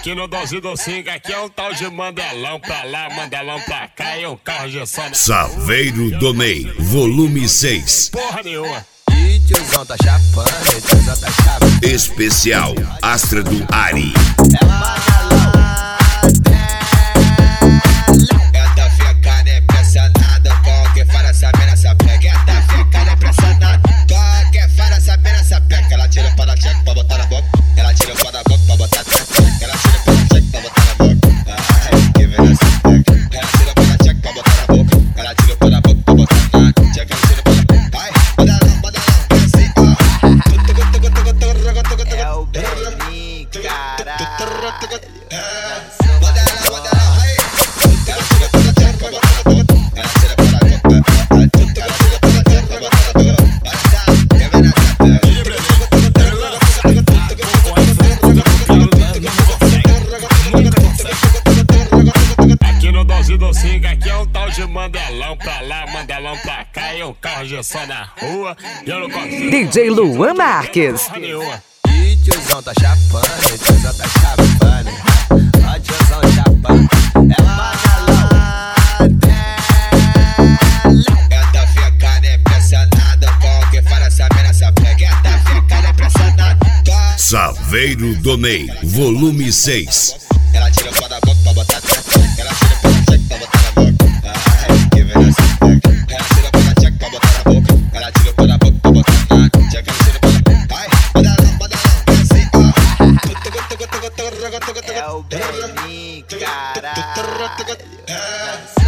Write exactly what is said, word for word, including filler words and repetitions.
Aqui no doze do cinco, aqui é um tal de Mandelão pra lá, Mandelão pra cá e um carro de som. Saveiro do Ney, volume seis. Porra nenhuma. E tiozão tá chapando, tiozão tá chapando. Especial Astra do Ari. É Mandelão. Essa fica nem impressionada com que fala essa mina, essa pega. Essa fica nem impressionada com que fala essa mina, essa pega. Ela tira o pau da tcheca pra botar na boca. Ela tira o pau da boca pra botar na tcheca. Ela tira o pau da tcheca pra botar na boca. Ai, que vem essa pega. Ela tira o pau da tcheca pra botar na boca. Ela tira o pau da boca pra botar na tcheca. Ela tira o pau da boca. Ai, Mandelão, Mandelão, é assim, ó. É o Belinho, caralho. Mandelão, Mandelão, aí. Ela tira o pau da tcheca pra botar na boca. Ela tira o pau da boca. Ela tira o pau da tcheca pra botar na boca. Olha só, que vem essa pega. Aqui no doze do cinco, aqui é um tal de Mandelão pra lá, Mandelão pra cá e um carro de som na rua. E eu não consigo. D J Luan Marques. Porra nenhuma. E tiozão tá chapando, tiozão tá chapando. Ó, tiozão chapando. É Mandelão. Essa fica nem impressionada com que fala essa mina, essa pega. Essa fica nem impressionada com... Saveiro do Ney, volume seis. Ela tira o pau da boca pra botar na tcheca. Ela tira o pau da tcheca pra botar na boca. Ai, que vem essa pega. Ela tira o pau da tcheca pra botar na boca. Ela tira o pau da boca pra botar na tcheca. Ela tira o pau da boca. Ai, Mandelão, Mandelão, é assim, ó. É o Belinho, caralho.